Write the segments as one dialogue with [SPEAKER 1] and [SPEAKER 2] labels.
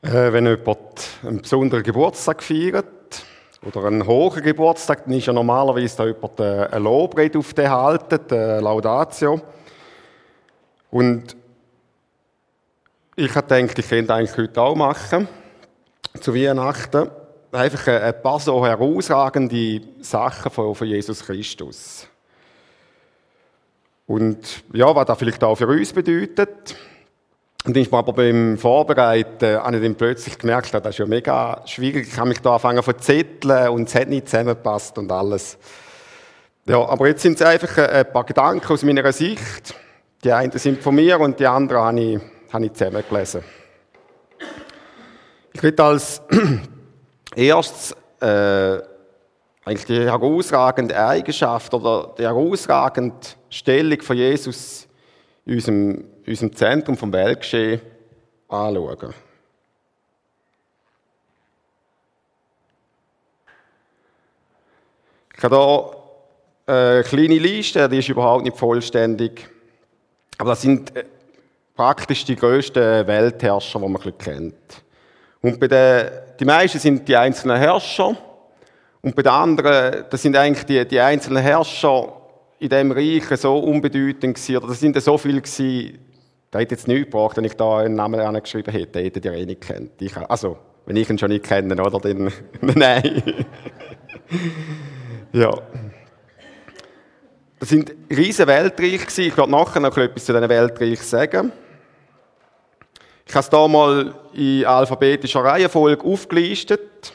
[SPEAKER 1] Wenn jemand einen besonderen Geburtstag feiert oder einen hohen Geburtstag, dann ist ja normalerweise da jemand eine Lobrede auf den haltet, eine Laudatio. Und ich habe gedacht, ich könnte eigentlich heute auch machen, zu Weihnachten, einfach ein paar so herausragende Sachen von Jesus Christus. Und ja, was das vielleicht auch für uns bedeutet. Und ich habe aber beim Vorbereiten habe ich dann plötzlich gemerkt, das ist ja mega schwierig. Ich habe mich da angefangen zu verzetteln und es hat nicht zusammengepasst und alles. Ja, aber jetzt sind es einfach ein paar Gedanken aus meiner Sicht. Die einen sind von mir und die anderen habe ich zusammengelesen. Ich will als erstes eigentlich die herausragende Eigenschaft oder die herausragende Stellung von Jesus in unserem Zentrum vom Weltgeschehen anschauen. Ich habe hier eine kleine Liste, die ist überhaupt nicht vollständig. Aber das sind praktisch die grössten Weltherrscher, die man kennt. Und die meisten sind die einzelnen Herrscher. Und bei den anderen, das sind eigentlich die einzelnen Herrscher in diesem Reich so unbedeutend gewesen, oder das sind so viele gewesen, da hätte jetzt nichts gebracht, wenn ich da einen Namen angeschrieben hätte, hättet ihr eh nicht kennt. Also, wenn ich ihn schon nicht kenne, oder? Dann, nein. Ja. Das sind riesige Weltreiche gewesen. Ich werde nachher noch etwas zu diesen Weltreichen sagen. Ich habe es hier mal in alphabetischer Reihenfolge aufgelistet.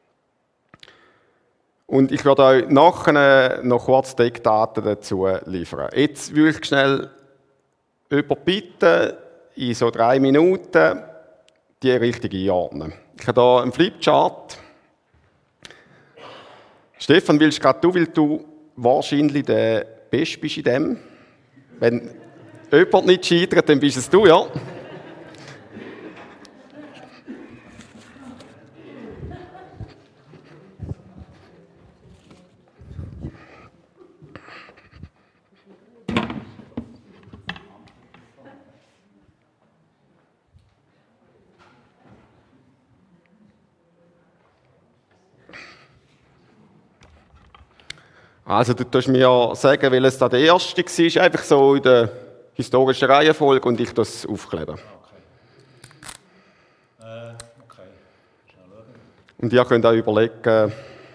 [SPEAKER 1] Und ich werde euch nachher noch kurz die Eckdaten dazu liefern. Jetzt würde ich schnell jemanden bitten, in so 3 Minuten die richtig einordnen. Ich habe hier einen Flipchart. Stefan, willst gerade du, weil du wahrscheinlich der Beste bist in dem? Wenn jemand nicht scheitert, dann bist es du, ja? Also, du tust mir sagen, welches da der erste war, einfach so in der historischen Reihenfolge und ich das aufkleben.
[SPEAKER 2] Okay.
[SPEAKER 1] Und ihr könnt auch überlegen,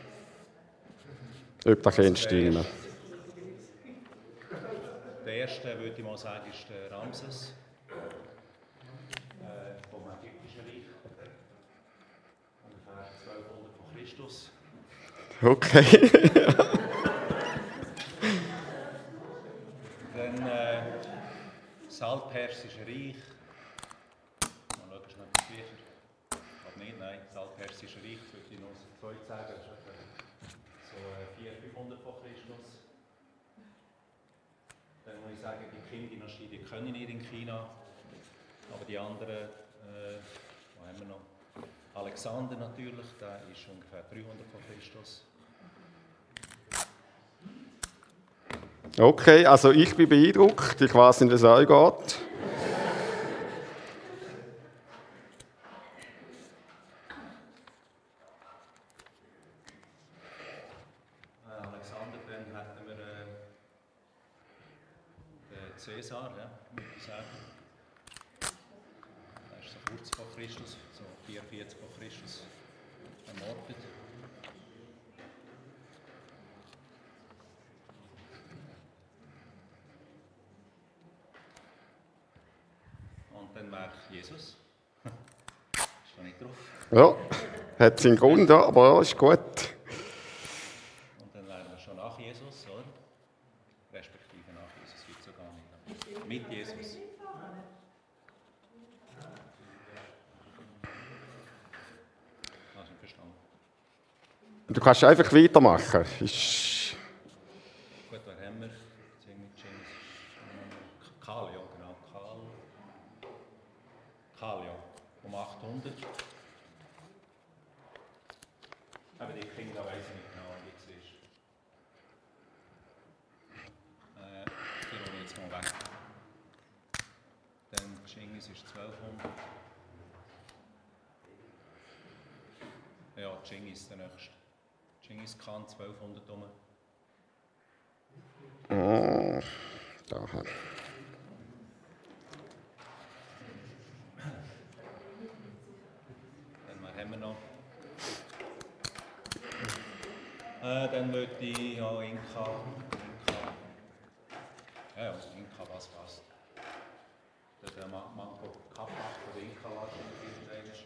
[SPEAKER 1] ob das stimmen.
[SPEAKER 2] Der erste, würde ich mal sagen, ist der Ramses vom Ägyptischen Reich. Ungefähr 1200 vor Christus.
[SPEAKER 1] Okay.
[SPEAKER 2] Dann das Altpersische Reich. Mal schauen, ist noch etwas sicher. Aber nicht, nein. Das Altpersische Reich, würde ich noch so sagen, das ist etwa so 400-500 vor Christus. Dann muss ich sagen, die Qin-Dynastie, die können nicht in China. Aber die anderen, wo haben wir noch? Alexander natürlich, der ist ungefähr 300 vor Christus.
[SPEAKER 1] Okay, also ich bin beeindruckt. Ich weiß nicht, wie es euch geht.
[SPEAKER 2] Alexander, dann hätten wir den Cäsar, ja, würde ich sagen. Der ist so kurz vor Christus, so 44 vor Christus ermordet. Und dann wäre Jesus. Ist da nicht drauf.
[SPEAKER 1] Ja, hat seinen Grund, ja, aber ja, ist gut.
[SPEAKER 2] Und dann wären wir schon nach Jesus, oder? Respektive nach Jesus gibt es ja gar nicht. Mit Jesus. Hast du verstanden?
[SPEAKER 1] Du kannst einfach weitermachen. Ist
[SPEAKER 2] Gut, wer haben wir? Karl, ja, genau. Karl, ja. Um 800. Aber die Kinder weiss ich nicht genau, wie es ist. Die rollen jetzt mal weg. Dann Genghis ist 1200. Ja, Genghis der nächste. Genghis Khan 1200 rum.
[SPEAKER 1] Oh, daher.
[SPEAKER 2] Dann haben wir noch. Dann würde ich ja Inka. Ja, Inka, was passt. Der Manko Kappa von der Inka wahrscheinlich.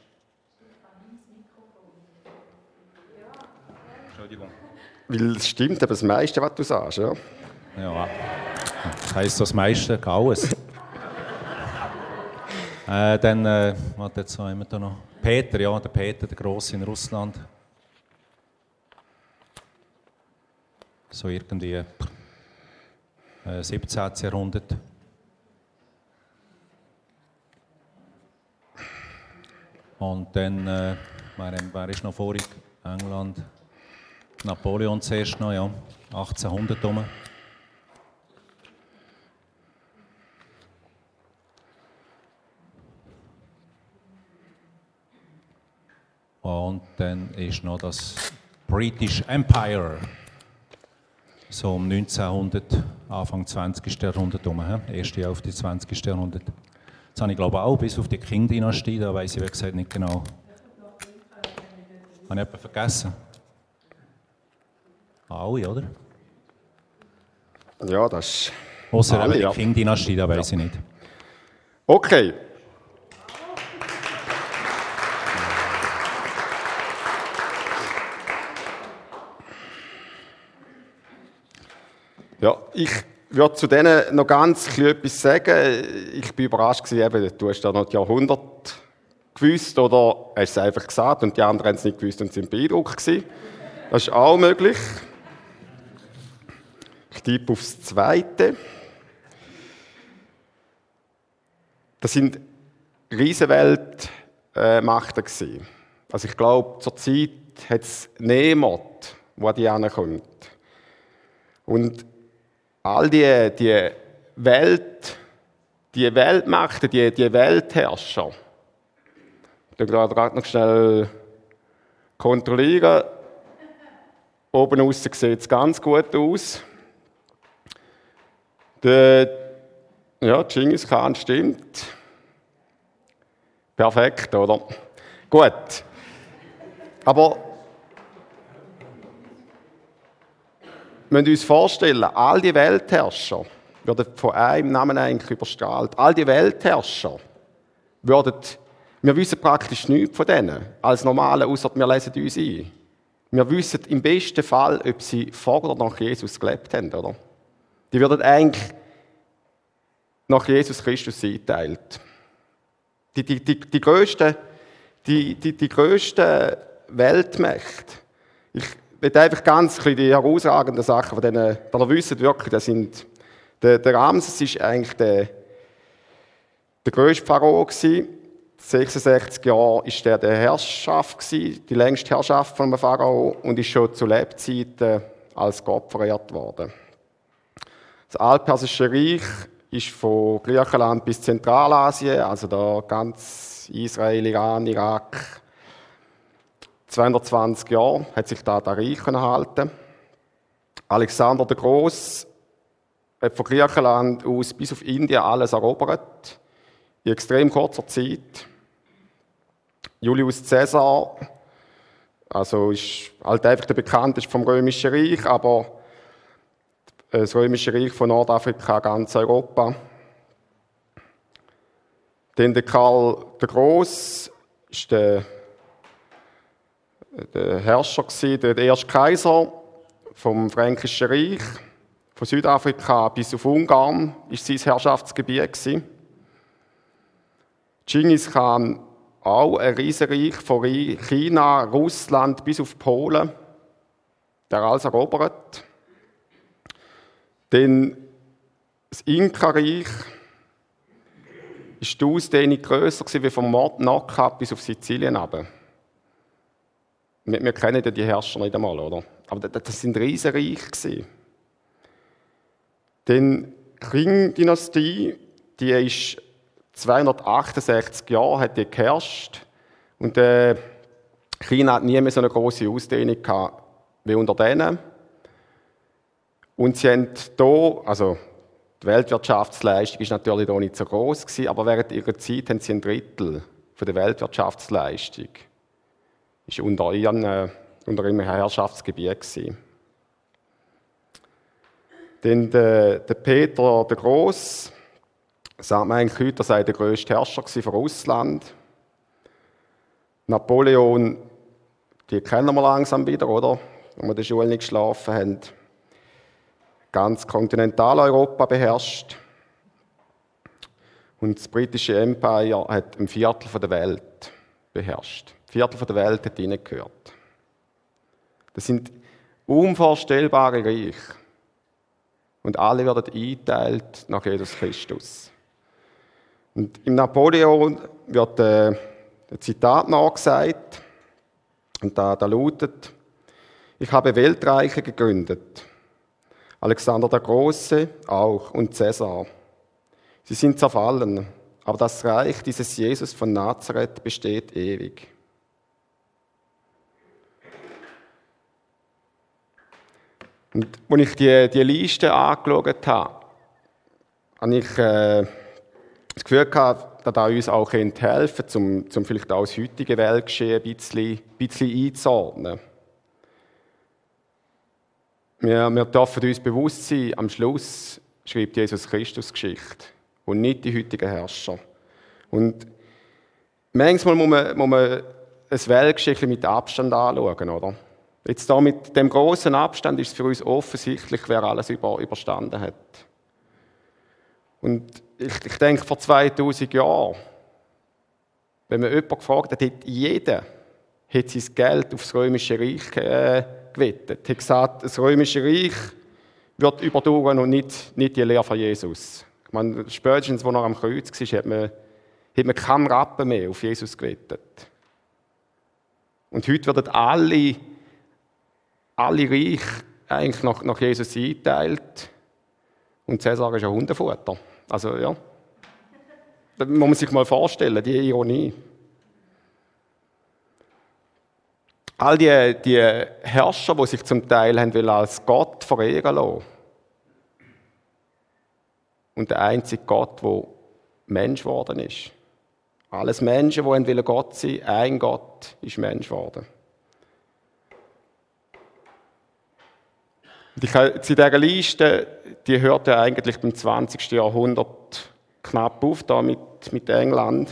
[SPEAKER 2] Entschuldigung.
[SPEAKER 1] Weil es stimmt aber das meiste, was du sagst, ja?
[SPEAKER 2] Ja, das heisst das meiste, alles. Dann, warte, jetzt haben wir da noch. Peter, ja, der Peter, der Grosse in Russland. So irgendwie 17. Jahrhundert. Und dann, wer ist noch vorig? England. Napoleon zuerst noch, ja. 1800 rum. Und dann ist noch das British Empire. So um 1900, Anfang 20. Jahrhundert herum. Erste Hälfte 20. Jahrhundert. Das habe ich glaube auch bis auf die Qing-Dynastie, da weiss ich wie gesagt nicht genau. Habe ich etwas vergessen? Alle, oder?
[SPEAKER 1] Ja, das ist...
[SPEAKER 2] Ausser
[SPEAKER 1] alle,
[SPEAKER 2] die
[SPEAKER 1] ja.
[SPEAKER 2] Qing-Dynastie, da weiss ich nicht.
[SPEAKER 1] Okay. Ja, ich würde zu denen noch ganz etwas sagen. Ich bin überrascht gewesen, du hast da noch die Jahrhunderte gewusst oder hast es einfach gesagt und die anderen haben es nicht gewusst und sind beeindruckt gewesen. Das ist auch möglich. Ich tippe aufs Zweite. Das sind Riesenweltmachten gewesen. Also ich glaube, zur Zeit hat es niemand, der die ankommt. Und all die Weltmachten, die Weltherrscher, ich will gerade noch schnell kontrollieren. Oben aussen sieht es ganz gut aus. Ja, Genghis Khan stimmt. Perfekt, oder? Gut. Aber wir müssen uns vorstellen, all die Weltherrscher werden von einem Namen eigentlich überstrahlt. All die Weltherrscher wir wissen praktisch nichts von denen als Normale, außer wir lesen uns ein. Wir wissen im besten Fall, ob sie vor oder nach Jesus gelebt haben, oder? Die werden eigentlich nach Jesus Christus eingeteilt. Die grössten Weltmächte. Ich will einfach ganz die herausragenden Sachen von denen, ihr wisst wirklich, das sind, der Ramses ist eigentlich der grösste Pharao gewesen. 66 Jahre ist der Herrschaft gewesen, die längste Herrschaft von einem Pharao und ist schon zu Lebzeiten als Gott verehrt worden. Das Altpersische Reich ist von Griechenland bis Zentralasien, also da ganz Israel, Iran, Irak. 220 Jahre hat sich da der Reich erhalten. Alexander der Groß hat von Griechenland aus bis auf Indien alles erobert, in extrem kurzer Zeit. Julius Caesar, also ist halt einfach der bekannteste vom Römischen Reich, aber das Römische Reich von Nordafrika, ganz Europa. Dann der Karl der Groß ist der Herrscher gewesen, der erste Kaiser vom Fränkischen Reich. Von Südafrika bis auf Ungarn ist sein Herrschaftsgebiet gewesen. Genghis Khan auch ein Riesenreich von China, Russland bis auf Polen, der alles erobert. Dann das Inka-Reich ist die Ausdehnung grösser wie vom Nordkap bis auf Sizilien runter. Wir kennen ja die Herrscher nicht einmal, oder? Aber das sind Riesenreich. Dann die Qing-Dynastie, die ist 268 Jahre hat die geherrscht. Und China hat nie mehr so eine grosse Ausdehnung gehabt wie unter denen. Und sie haben hier, also die Weltwirtschaftsleistung ist natürlich hier nicht so gross gewesen, aber während ihrer Zeit haben sie ein Drittel von der Weltwirtschaftsleistung ist unter ihrem Herrschaftsgebiet gewesen. Denn der Peter der Grosse, sagt man eigentlich heute, er sei der grösste Herrscher von Russland. Napoleon, die kennen wir langsam wieder, oder? Wenn wir in der Schule nicht geschlafen haben. Ganz Kontinentaleuropa beherrscht. Und das britische Empire hat ein Viertel der Welt beherrscht. Ein Viertel der Welt hat hineingehört. Das sind unvorstellbare Reiche. Und alle werden eingeteilt nach Jesus Christus. Und im Napoleon wird ein Zitat nachgesagt. Und da lautet: Ich habe Weltreiche gegründet. Alexander der Große auch und Cäsar. Sie sind zerfallen, aber das Reich dieses Jesus von Nazareth besteht ewig. Und als ich die Liste angeschaut habe, habe ich das Gefühl gehabt, dass das uns auch helfen könnte, um vielleicht auch das heutige Weltgeschehen ein bisschen einzuordnen. Wir dürfen uns bewusst sein, am Schluss schreibt Jesus Christus Geschichte und nicht die heutigen Herrscher. Und manchmal muss man ein Weltgeschehen mit Abstand anschauen, oder? Jetzt da mit dem grossen Abstand ist es für uns offensichtlich, wer alles überstanden hat. Und ich denke, vor 2000 Jahren, wenn man jemanden gefragt hat, jeder sein Geld auf das Römische Reich gewettet. Er hat gesagt, das Römische Reich wird überdauern und nicht die Lehre von Jesus. Ich meine, spätestens, als er am Kreuz war, hat man keinen Rappen mehr auf Jesus gewettet. Und heute werden alle Reiche eigentlich nach Jesus eingeteilt. Und Cäsar ist ein Hundefutter. Also, ja. Das muss man sich mal vorstellen, die Ironie. All die Herrscher, die sich zum Teil haben als Gott verehren lassen. Und der einzige Gott, der Mensch geworden ist. Alles Menschen, die Gott sein wollen, ein Gott ist Mensch geworden. Diese Liste, die hört ja eigentlich im 20. Jahrhundert knapp auf, da mit England.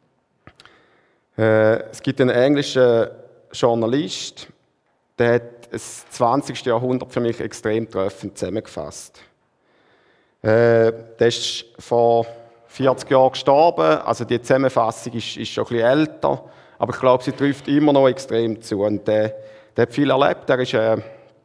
[SPEAKER 1] Es gibt einen englischen Journalist, der hat das 20. Jahrhundert für mich extrem treffend zusammengefasst. Der ist vor 40 Jahren gestorben, also die Zusammenfassung ist schon ein bisschen älter, aber ich glaube, sie trifft immer noch extrem zu. Und der hat viel erlebt, er war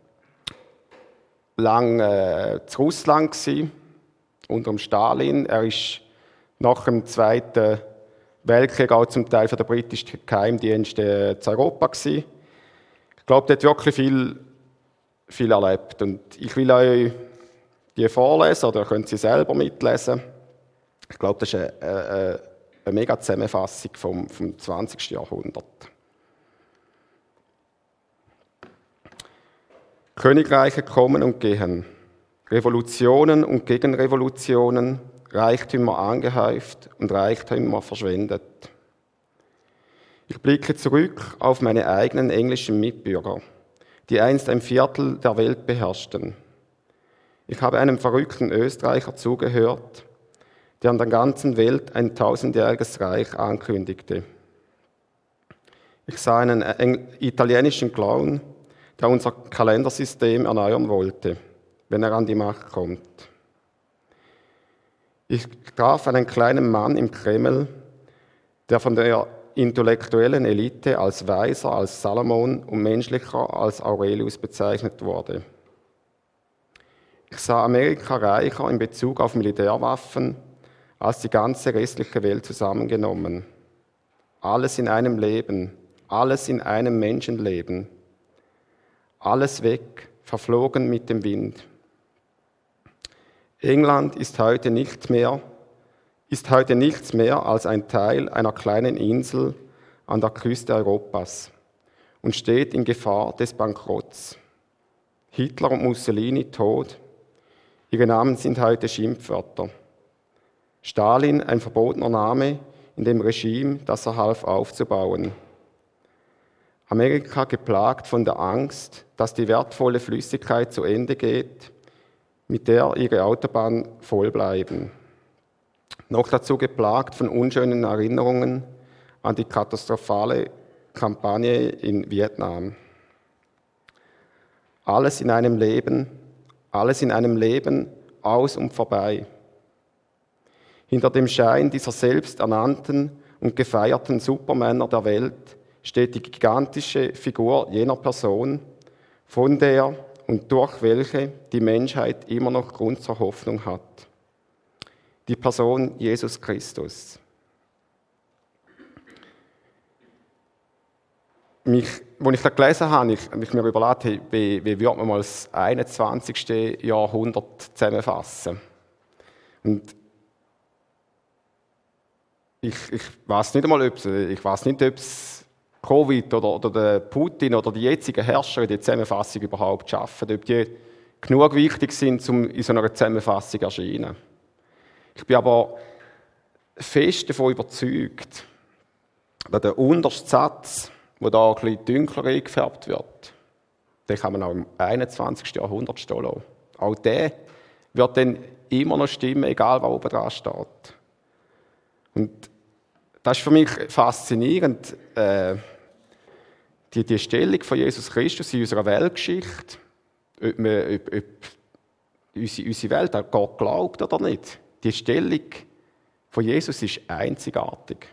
[SPEAKER 1] lang zu Russland gewesen, unter dem Stalin. Er ist nach dem Zweiten Weltkrieg auch zum Teil für den britischen Geheimdienst in Europa gewesen. Ich glaube, der hat wirklich viel erlebt. Und ich will euch die vorlesen, oder ihr könnt sie selber mitlesen. Ich glaube, das ist eine mega Zusammenfassung vom 20. Jahrhundert. Königreiche kommen und gehen, Revolutionen und Gegenrevolutionen, Reichtümer angehäuft und Reichtümer verschwendet. Ich blicke zurück auf meine eigenen englischen Mitbürger, die einst ein Viertel der Welt beherrschten. Ich habe einem verrückten Österreicher zugehört, der an der ganzen Welt ein 1000-jähriges Reich ankündigte. Ich sah einen italienischen Clown, der unser Kalendersystem erneuern wollte, wenn er an die Macht kommt. Ich traf einen kleinen Mann im Kreml, der von der intellektuellen Elite als weiser als Salomon und menschlicher als Aurelius bezeichnet wurde. Ich sah Amerika reicher in Bezug auf Militärwaffen als die ganze restliche Welt zusammengenommen. Alles in einem Leben, alles in einem Menschenleben. Alles weg, verflogen mit dem Wind. England ist heute nichts mehr als ein Teil einer kleinen Insel an der Küste Europas, und steht in Gefahr des Bankrotts. Hitler und Mussolini tot. Ihre Namen sind heute Schimpfwörter. Stalin, ein verbotener Name in dem Regime, das er half aufzubauen. Amerika geplagt von der Angst, dass die wertvolle Flüssigkeit zu Ende geht, mit der ihre Autobahnen voll bleiben. Noch dazu geplagt von unschönen Erinnerungen an die katastrophale Kampagne in Vietnam. Alles in einem Leben aus und vorbei. Hinter dem Schein dieser selbsternannten und gefeierten Supermänner der Welt steht die gigantische Figur jener Person, von der und durch welche die Menschheit immer noch Grund zur Hoffnung hat. Die Person Jesus Christus. Als ich das gelesen habe, habe ich mir überlegt, wie würde man mal das 21. Jahrhundert zusammenfassen. Und ich weiß nicht einmal, ob es Covid oder der Putin oder die jetzigen Herrscher die Zusammenfassung überhaupt schaffen, ob die genug wichtig sind, um in so einer Zusammenfassung zu erscheinen. Ich bin aber fest davon überzeugt, dass der unterste Satz, der da ein bisschen dunkler eingefärbt wird, den kann man auch im 21. Jahrhundert stehen lassen. Auch der wird dann immer noch stimmen, egal was oben dran steht. Und das ist für mich faszinierend, die Stellung von Jesus Christus in unserer Weltgeschichte, ob unsere Welt an Gott glaubt oder nicht. Die Stellung von Jesus ist einzigartig.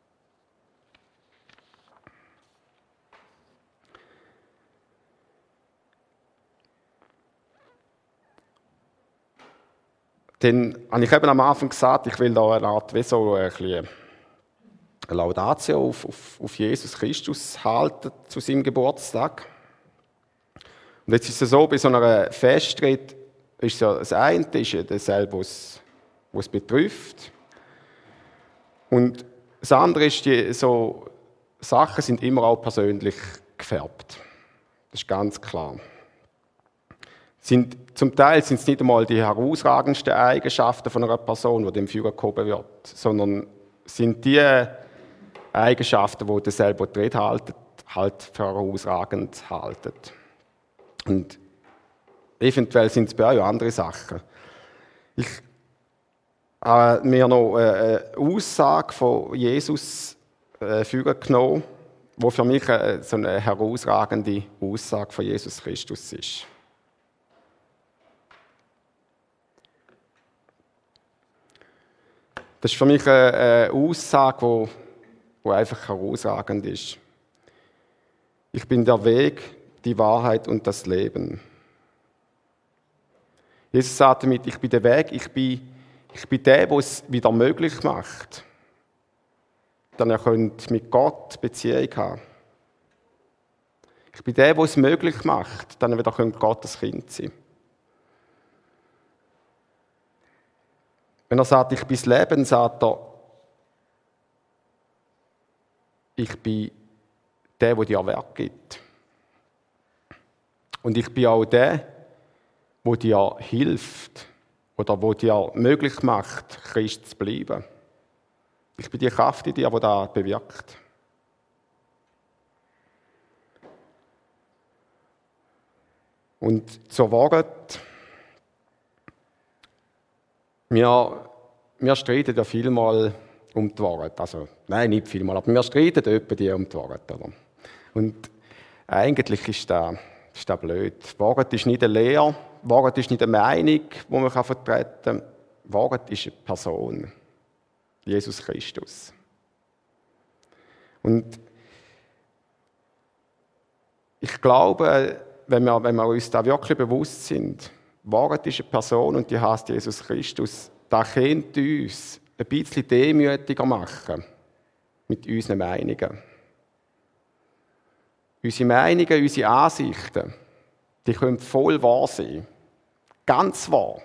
[SPEAKER 1] Dann habe ich eben am Anfang gesagt, ich will da eine Art wie so eine Laudatio auf Jesus Christus halten zu seinem Geburtstag. Und jetzt ist es so, bei so einer Festrede ist ja das eine, ist ja dasselbe, was es betrifft. Und das andere ist, so Sachen sind immer auch persönlich gefärbt. Das ist ganz klar. Zum Teil sind es nicht einmal die herausragendsten Eigenschaften von einer Person, die dem Führer gehoben wird, sondern sind die Eigenschaften, die der selber die Rede halt für herausragend halten. Und eventuell sind es bei euch auch andere Sachen. Ich habe mir noch eine Aussage von Jesus genommen, die für mich so eine herausragende Aussage von Jesus Christus ist. Das ist für mich eine Aussage, die einfach herausragend ist. Ich bin der Weg, die Wahrheit und das Leben. Jesus sagt damit, ich bin der Weg, ich bin der, der es wieder möglich macht. Dann ihr könnt mit Gott Beziehung haben. Ich bin der, der es möglich macht, dann wieder Gottes Kind sein. Wenn er sagt, ich bin das Leben, sagt er, ich bin der dir Werk gibt. Und ich bin auch der dir hilft oder der dir möglich macht, Christ zu bleiben. Ich bin die Kraft in dir, die das bewirkt. Und zur Wahrheit, wir streiten ja vielmal um die Wahrheit. Also, nein, nicht vielmal, aber wir streiten etwa die um die Wahrheit. Oder? Und eigentlich ist das blöd. Die Wahrheit ist nicht eine Lehre, die Wahrheit ist nicht eine Meinung, die man vertreten kann. Die Wahrheit ist eine Person. Jesus Christus. Und ich glaube, wenn wir uns da wirklich bewusst sind, Wahrheit ist eine Person und die heißt Jesus Christus, das könnte uns ein bisschen demütiger machen mit unseren Meinungen. Unsere Meinungen, unsere Ansichten, die können voll wahr sein. Ganz wahr.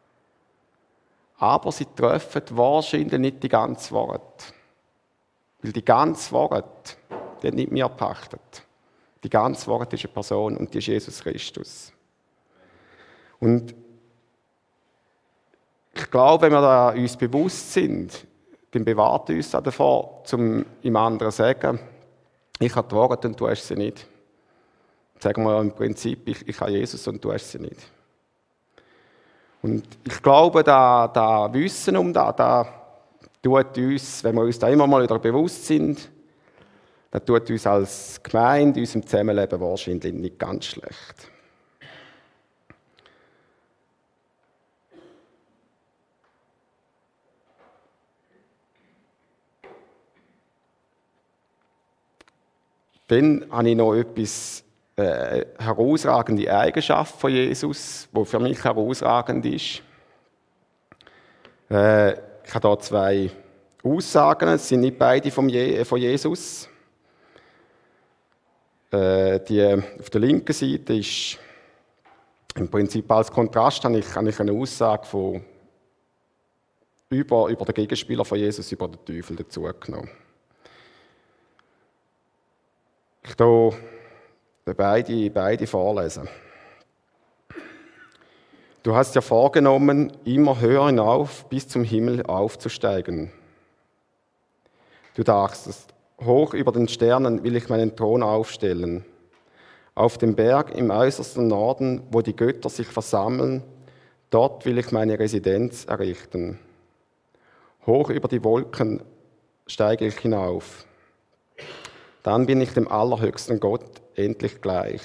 [SPEAKER 1] Aber sie treffen wahrscheinlich nicht die ganze Wahrheit. Weil die ganze Wahrheit, die hat nicht mir gepachtet. Die ganz Wort ist eine Person und die ist Jesus Christus. Und ich glaube, wenn wir da uns bewusst sind, dann bewahrt uns auch davor, zum im anderen zu sagen, ich habe die Wahrheit und du hast sie nicht. Sagen wir im Prinzip, ich habe Jesus und du hast sie nicht. Und ich glaube, da Wissen um da tut uns, wenn wir uns da immer mal wieder bewusst sind, das tut uns als Gemeinde, unserem Zusammenleben wahrscheinlich nicht ganz schlecht. Dann habe ich noch etwas herausragende Eigenschaft von Jesus, die für mich herausragend ist. Ich habe hier 2 Aussagen, es sind nicht beide von Jesus. Die auf der linken Seite ist im Prinzip als Kontrast habe ich eine Aussage von über den Gegenspieler von Jesus, über den Teufel dazu genommen. Ich lese beide vorlesen. Du hast ja vorgenommen, immer höher hinauf bis zum Himmel aufzusteigen. Du dachtest, hoch über den Sternen will ich meinen Thron aufstellen. Auf dem Berg im äußersten Norden, wo die Götter sich versammeln, dort will ich meine Residenz errichten. Hoch über die Wolken steige ich hinauf. Dann bin ich dem allerhöchsten Gott endlich gleich.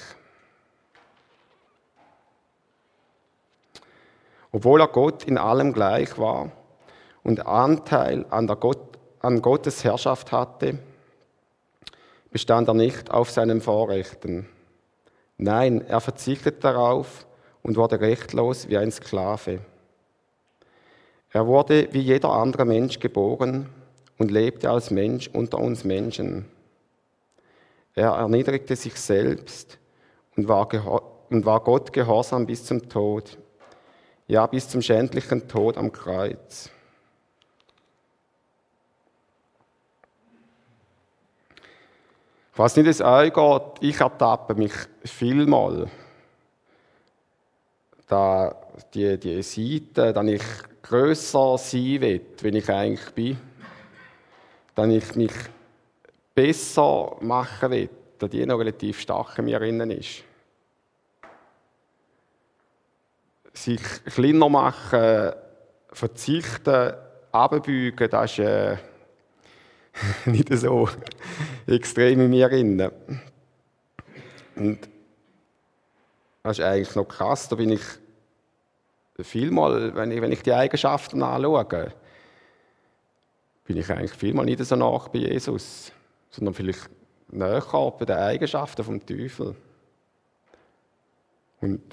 [SPEAKER 1] Obwohl er Gott in allem gleich war und Anteil an Gottes Herrschaft hatte, bestand er nicht auf seinen Vorrechten. Nein, er verzichtete darauf und wurde rechtlos wie ein Sklave. Er wurde wie jeder andere Mensch geboren und lebte als Mensch unter uns Menschen. Er erniedrigte sich selbst und war Gott gehorsam bis zum Tod, ja bis zum schändlichen Tod am Kreuz. Was nicht ins Auge geht, ich ertappe mich vielmal, da die Seite, dass ich grösser sein will, wenn ich eigentlich bin, dass ich mich besser machen will, dass die noch relativ stark in mir drin ist. Sich kleiner machen, verzichten, runterbeugen, das ist nicht so extrem in mir drin. Und das ist eigentlich noch krass, da bin ich vielmal, wenn ich die Eigenschaften anschaue, bin ich eigentlich vielmal nicht so nah bei Jesus, sondern vielleicht näher bei den Eigenschaften vom Teufel. Und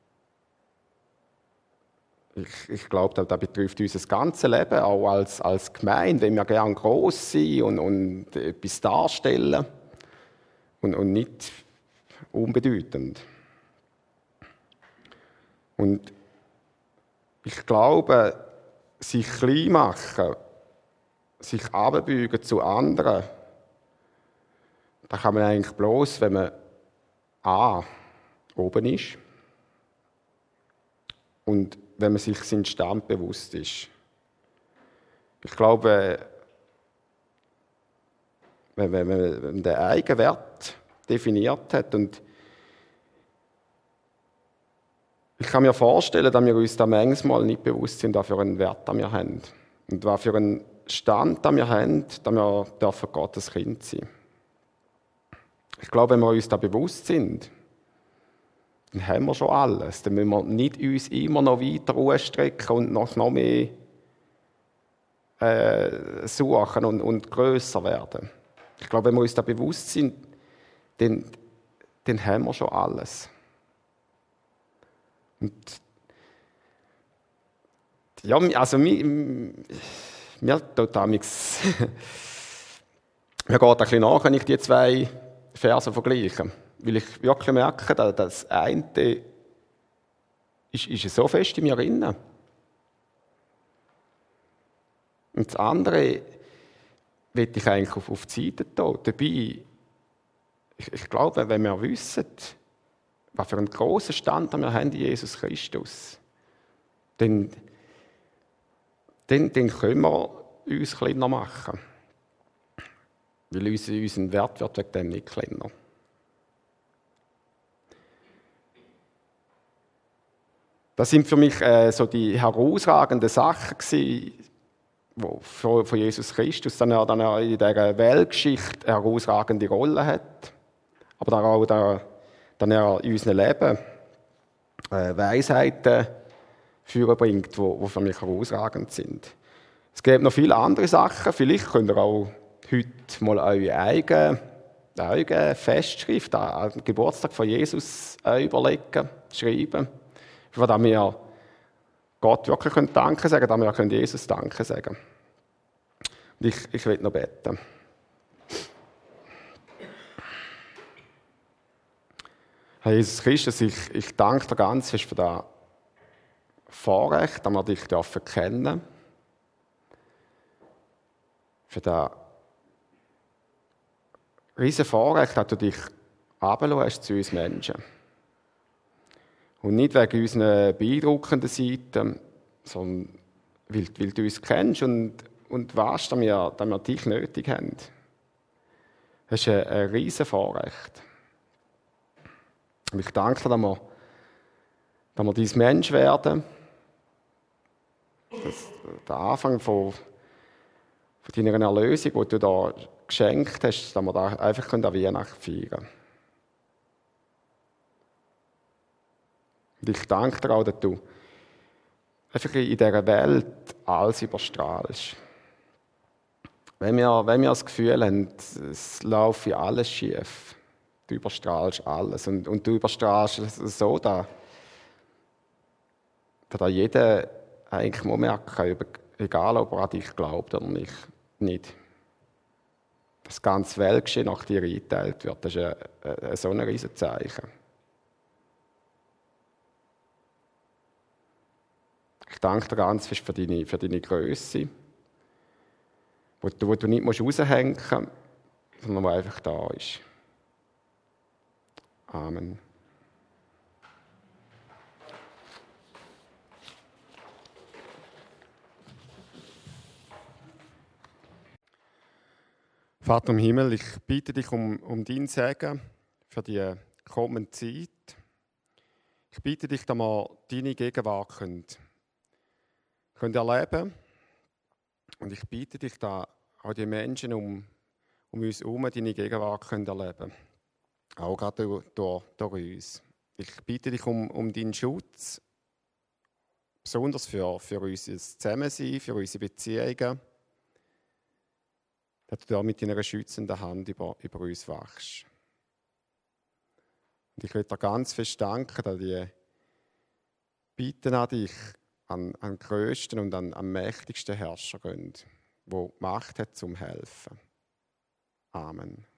[SPEAKER 1] ich glaube, das betrifft unser ganzes Leben, auch als Gemeinde, wenn wir gerne gross sind und etwas darstellen und nicht unbedeutend. Und ich glaube, sich klein machen, sich runterbeugen zu anderen, das kann man eigentlich bloß, wenn man oben ist und wenn man sich seinen Stand bewusst ist. Ich glaube, wenn man den Eigenwert definiert hat, und ich kann mir vorstellen, dass wir uns da manchmal nicht bewusst sind, was für einen Wert wir haben und was für einen Stand wir haben, dass wir dürfen Gottes Kind sein. Ich glaube, wenn wir uns da bewusst sind, dann haben wir schon alles. Dann müssen wir nicht uns immer noch weiter ausstrecken und noch mehr suchen und grösser werden. Ich glaube, wenn wir uns da bewusst sind, dann haben wir schon alles. Und ja, also mir tut damals mir geht ein bisschen nach, wenn ich die 2 Verse vergleiche. Weil ich wirklich merke, dass das eine ist so fest in mir drin. Und das andere will ich eigentlich auf die Seite tun. Dabei Ich glaube, wenn wir wissen, was für einen grossen Stand wir haben in Jesus Christus, dann können wir uns kleiner machen. Weil unser Wert wird wegen dem nicht kleiner. Das sind für mich so die herausragenden Sachen gewesen, die von Jesus Christus dann er in dieser Weltgeschichte eine herausragende Rolle hat. Aber dann auch dann er in unserem Leben Weisheiten vorbringt, die für mich herausragend sind. Es gibt noch viele andere Sachen. Vielleicht könnt ihr auch heute mal eure eigene Festschrift an den Geburtstag von Jesus überlegen, schreiben, für das wir Gott wirklich Danke sagen können, dass wir Jesus Danke sagen können. Und ich will noch beten. Herr Jesus Christus, ich danke dir ganz fest für das Vorrecht, dass wir dich kennen dürfen. Für das riesen Vorrecht, dass du dich herablässt zu uns Menschen. Und nicht wegen unseren beeindruckenden Seiten, sondern weil du uns kennst und weißt, dass wir dich nötig haben. Das ist ein riesen Vorrecht. Und ich danke dir, dass wir dein Mensch werden. Der Anfang von deiner Erlösung, die du da geschenkt hast, dass wir da einfach an Weihnachten feiern können. Und ich danke dir auch, dass du einfach in dieser Welt alles überstrahlst. Wenn wir das Gefühl haben, es laufe alles schief, du überstrahlst alles. Und du überstrahlst es so, dass da jeder eigentlich muss merken, egal ob er an dich glaubt oder nicht. Das ganze Weltgeschehen nach dir eingeteilt wird, das ist so ein riesen Zeichen. Ich danke dir ganz fest für deine Grösse, wo du nicht raushängen musst, sondern die einfach da ist. Amen. Vater im Himmel, ich bitte dich um dein Segen für die kommende Zeit. Ich bitte dich, dass wir deine Gegenwart können erleben. Und ich bitte dich, dass auch die Menschen um uns herum deine Gegenwart können erleben. Auch gerade durch uns. Ich bitte dich um deinen Schutz, besonders für unser Zusammensein, für unsere Beziehungen, dass du da mit deiner schützenden Hand über uns wachst. Und ich will dir ganz fest danken, dass die Bitten an dich an den grössten und am mächtigsten Herrscher gehen, der Macht hat zum Helfen. Amen.